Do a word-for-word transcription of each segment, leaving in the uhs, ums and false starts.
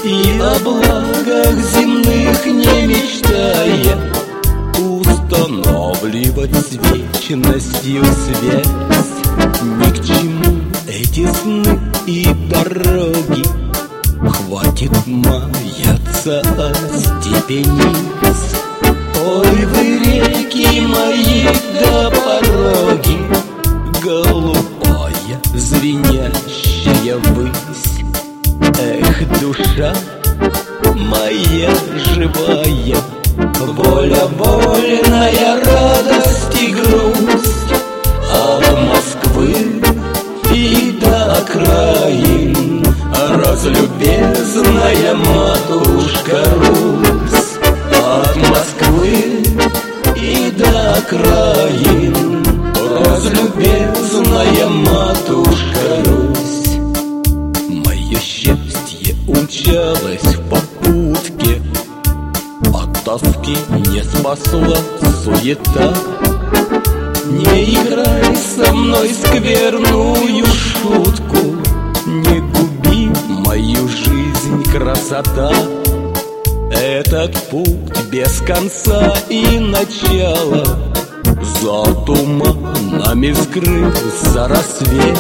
И о благах земных не мечтая, устанавливать с вечностью связь. Ни к чему эти сны и дороги, хватит маяться о степени. Ой, вы реки мои да пороги, голубая звенящая высь. Эх, душа моя живая, воля вольная, радость и грусть. От Москвы и до окраин, разлюбезная матушка Русь. От Москвы и до окраин, разлюбезная матушка Русь. Мое счастье умчалось в попутке, от тоски не спасла суета. Не играй со мной скверную шутку, не губи мою жизнь, красота. Этот путь без конца и начала, за туманами скрылся рассвет.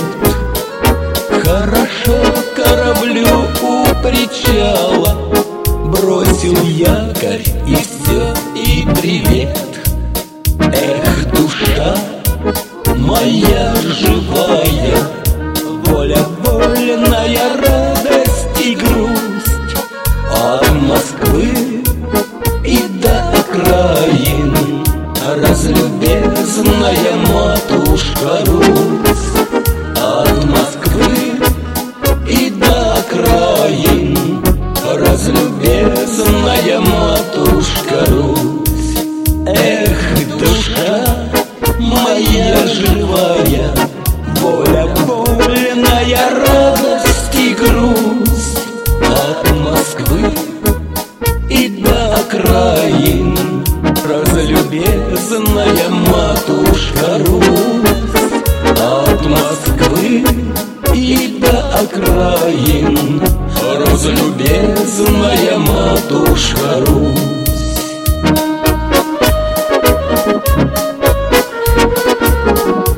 Хорошо кораблю у причала, бросил якорь и все, и привет. Эх, душа моя живая, воля вольная, радость и грусть. От Москвы и до окраин, разлюбезная матушка Русь. От Москвы и до окраин, разлюбезная матушка Русь. Эх, душа моя живая, воля вольная, радость и грусть. От Москвы и до окраин, разлюбезная матушка Русь. От Москвы и до окраин, разлюбезная матушка Русь. Thank you.